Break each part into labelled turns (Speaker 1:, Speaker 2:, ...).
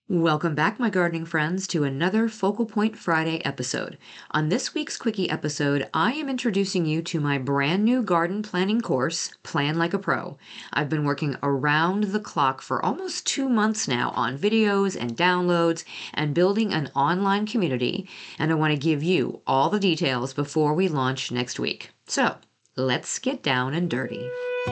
Speaker 1: Welcome back, my gardening friends, to another Focal Point Friday episode. On this week's Quickie episode, I am introducing you to my brand new garden planning course, Plan Like a Pro. I've been working around the clock for almost 2 months now on videos and downloads and building an online community, and I want to give you all the details before we launch next week. So, let's get down and dirty.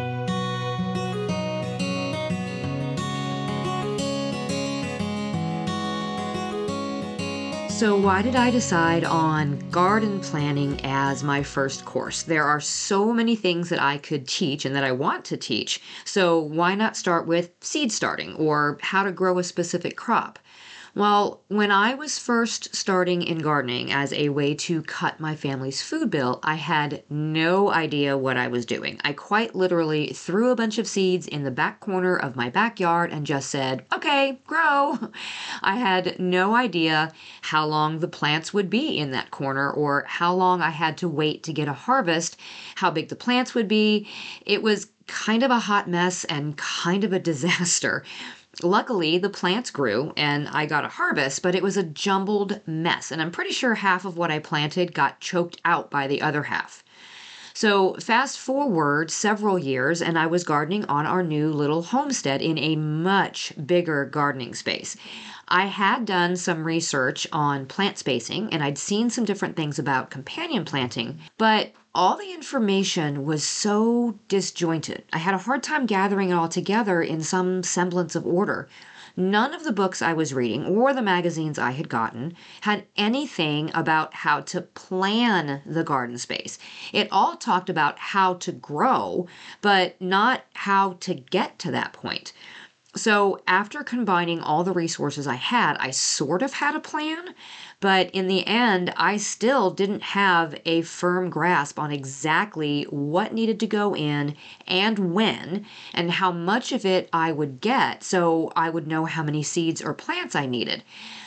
Speaker 1: So why did I decide on garden planning as my first course? There are so many things that I could teach and that I want to teach. So why not start with seed starting or how to grow a specific crop? Well, when I was first starting in gardening as a way to cut my family's food bill, I had no idea what I was doing. I quite literally threw a bunch of seeds in the back corner of my backyard and just said, okay, grow. I had no idea how long the plants would be in that corner or how long I had to wait to get a harvest, how big the plants would be. It was kind of a hot mess and kind of a disaster. Luckily, the plants grew and I got a harvest, but it was a jumbled mess. And I'm pretty sure half of what I planted got choked out by the other half. So fast forward several years, and I was gardening on our new little homestead in a much bigger gardening space. I had done some research on plant spacing, and I'd seen some different things about companion planting, but all the information was so disjointed. I had a hard time gathering it all together in some semblance of order. None of the books I was reading or the magazines I had gotten had anything about how to plan the garden space. It all talked about how to grow, but not how to get to that point. So after combining all the resources I sort of had a plan, but in the end, I still didn't have a firm grasp on exactly what needed to go in and when, and how much of it I would get so I would know how many seeds or plants I needed.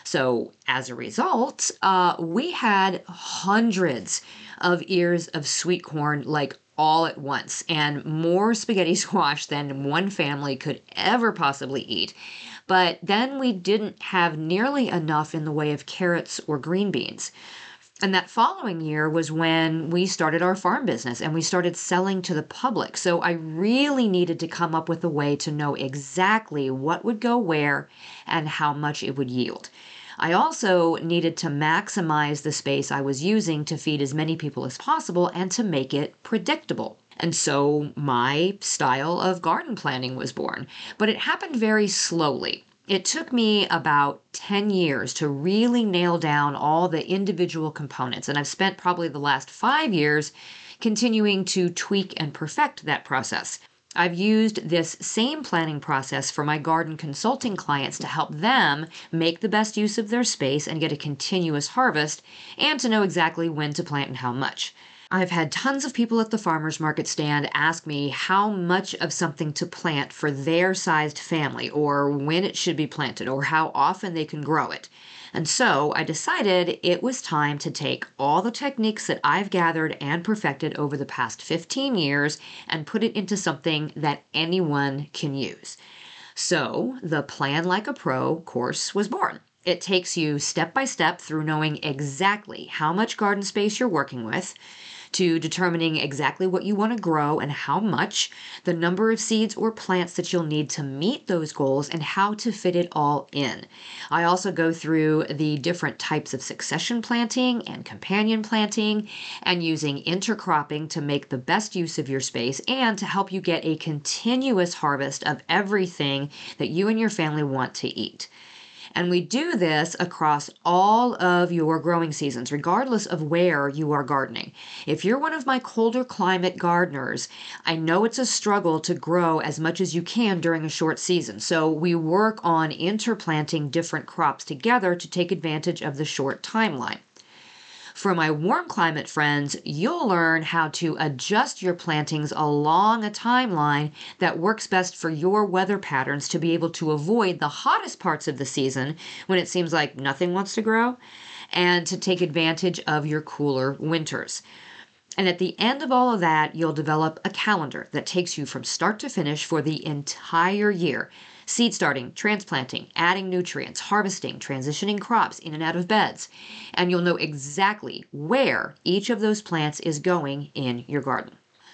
Speaker 1: So as a result, we had hundreds of ears of sweet corn, like all at once, and more spaghetti squash than one family could ever possibly eat. But then we didn't have nearly enough in the way of carrots or green beans. And that following year was when we started our farm business and we started selling to the public. So I really needed to come up with a way to know exactly what would go where and how much it would yield. I also needed to maximize the space I was using to feed as many people as possible and to make it predictable. And so my style of garden planning was born, but it happened very slowly. It took me about 10 years to really nail down all the individual components, and I've spent probably the last 5 years continuing to tweak and perfect that process. I've used this same planning process for my garden consulting clients to help them make the best use of their space and get a continuous harvest, and to know exactly when to plant and how much. I've had tons of people at the farmers market stand ask me how much of something to plant for their sized family, or when it should be planted, or how often they can grow it. And so I decided it was time to take all the techniques that I've gathered and perfected over the past 15 years and put it into something that anyone can use. So the Plan Like a Pro course was born. It takes you step by step through knowing exactly how much garden space you're working with, to determining exactly what you want to grow and how much, the number of seeds or plants that you'll need to meet those goals, and how to fit it all in. I also go through the different types of succession planting and companion planting and using intercropping to make the best use of your space and to help you get a continuous harvest of everything that you and your family want to eat. And we do this across all of your growing seasons, regardless of where you are gardening. If you're one of my colder climate gardeners, I know it's a struggle to grow as much as you can during a short season. So we work on interplanting different crops together to take advantage of the short timeline. For my warm climate friends, you'll learn how to adjust your plantings along a timeline that works best for your weather patterns to be able to avoid the hottest parts of the season when it seems like nothing wants to grow, and to take advantage of your cooler winters. And at the end of all of that, you'll develop a calendar that takes you from start to finish for the entire year. seed starting, transplanting, adding nutrients, harvesting, transitioning crops in and out of beds. And you'll know exactly where each of those plants is going in your garden.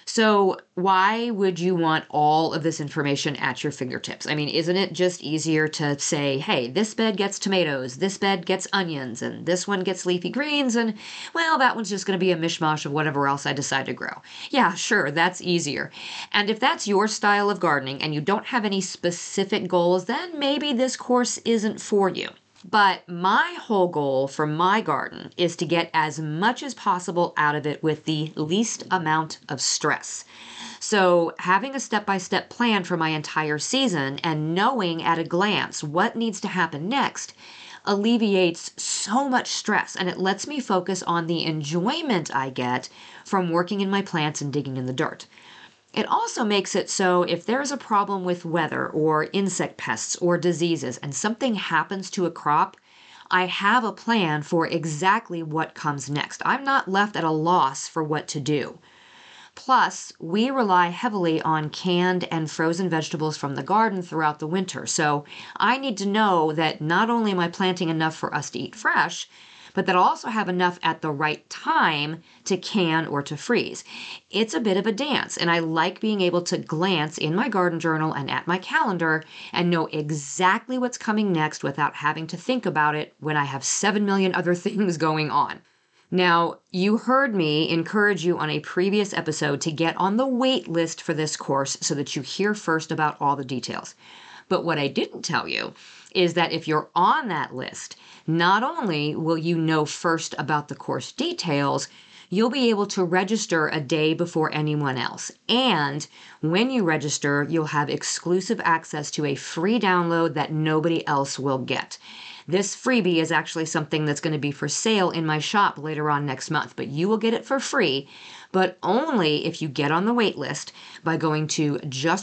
Speaker 1: So why would you want all of this information at your fingertips? I mean, isn't it just easier to say, hey, this bed gets tomatoes, this bed gets onions, and this one gets leafy greens, and well, that one's just going to be a mishmash of whatever else I decide to grow. Yeah, sure, that's easier. And if that's your style of gardening and you don't have any specific goals, then maybe this course isn't for you. But my whole goal for my garden is to get as much as possible out of it with the least amount of stress. So having a step-by-step plan for my entire season and knowing at a glance what needs to happen next alleviates so much stress, and it lets me focus on the enjoyment I get from working in my plants and digging in the dirt. It also makes it so if there's a problem with weather or insect pests or diseases and something happens to a crop, I have a plan for exactly what comes next. I'm not left at a loss for what to do. Plus, we rely heavily on canned and frozen vegetables from the garden throughout the winter, so I need to know that not only am I planting enough for us to eat fresh, but that I'll also have enough at the right time to can or to freeze. It's a bit of a dance, and I like being able to glance in my garden journal and at my calendar and know exactly what's coming next without having to think about it when I have 7 million other things going on. Now, you heard me encourage you on a previous episode to get on the wait list for this course so that you hear first about all the details. But what I didn't tell you is that if you're on that list, not only will you know first about the course details, you'll be able to register a day before anyone else. And when you register, you'll have exclusive access to a free download that nobody else will get. This freebie is actually something that's going to be for sale in my shop later on next month, but you will get it for free, but only if you get on the wait list by going to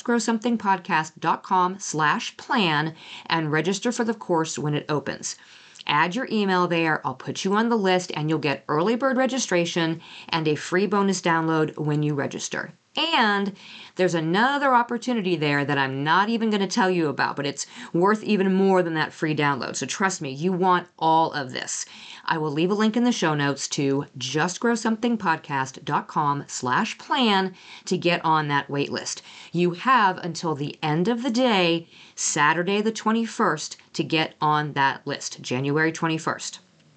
Speaker 1: justgrowsomethingpodcast.com/plan and register for the course when it opens. Add your email there, I'll put you on the list, and you'll get early bird registration and a free bonus download when you register. And there's another opportunity there that I'm not even going to tell you about, but it's worth even more than that free download. So trust me, you want all of this. I will leave a link in the show notes to justgrowsomethingpodcast.com/plan to get on that wait list. You have until the end of the day, Saturday the 21st, to get on that list, January 21st.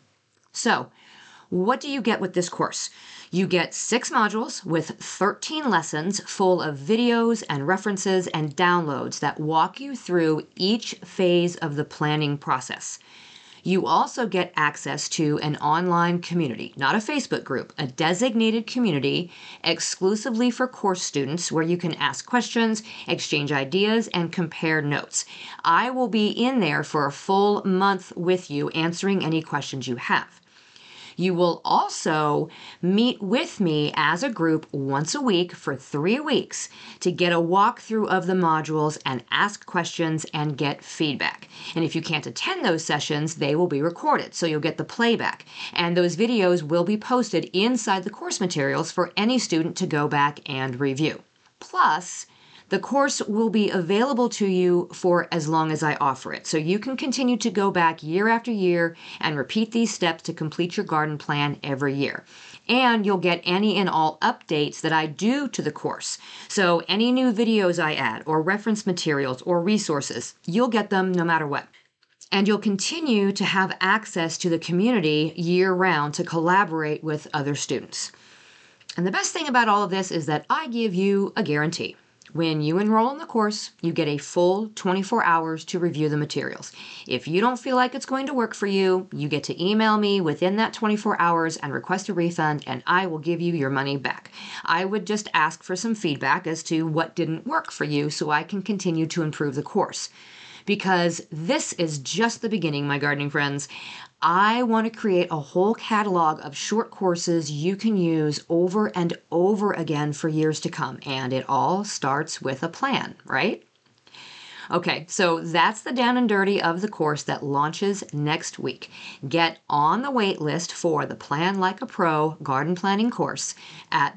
Speaker 1: So, what do you get with this course? You get 6 modules with 13 lessons full of videos and references and downloads that walk you through each phase of the planning process. You also get access to an online community, not a Facebook group, a designated community exclusively for course students where you can ask questions, exchange ideas, and compare notes. I will be in there for a full month with you answering any questions you have. You will also meet with me as a group once a week for 3 weeks to get a walkthrough of the modules and ask questions and get feedback. And if you can't attend those sessions, they will be recorded, so you'll get the playback. And those videos will be posted inside the course materials for any student to go back and review. Plus, the course will be available to you for as long as I offer it. So you can continue to go back year after year and repeat these steps to complete your garden plan every year. And you'll get any and all updates that I do to the course. So any new videos I add or reference materials or resources, you'll get them no matter what. And you'll continue to have access to the community year-round to collaborate with other students. And the best thing about all of this is that I give you a guarantee. When you enroll in the course, you get a full 24 hours to review the materials. If you don't feel like it's going to work for you, you get to email me within that 24 hours and request a refund, and I will give you your money back. I would just ask for some feedback as to what didn't work for you so I can continue to improve the course. Because this is just the beginning, my gardening friends. I want to create a whole catalog of short courses you can use over and over again for years to come. And it all starts with a plan, right? Okay, so that's the down and dirty of the course that launches next week. Get on the wait list for the Plan Like a Pro garden planning course at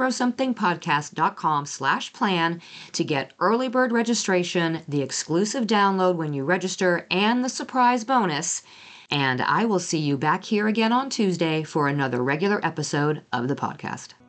Speaker 1: justgrowsomethingpodcast.com/plan to get early bird registration, the exclusive download when you register, and the surprise bonus. And I will see you back here again on Tuesday for another regular episode of the podcast.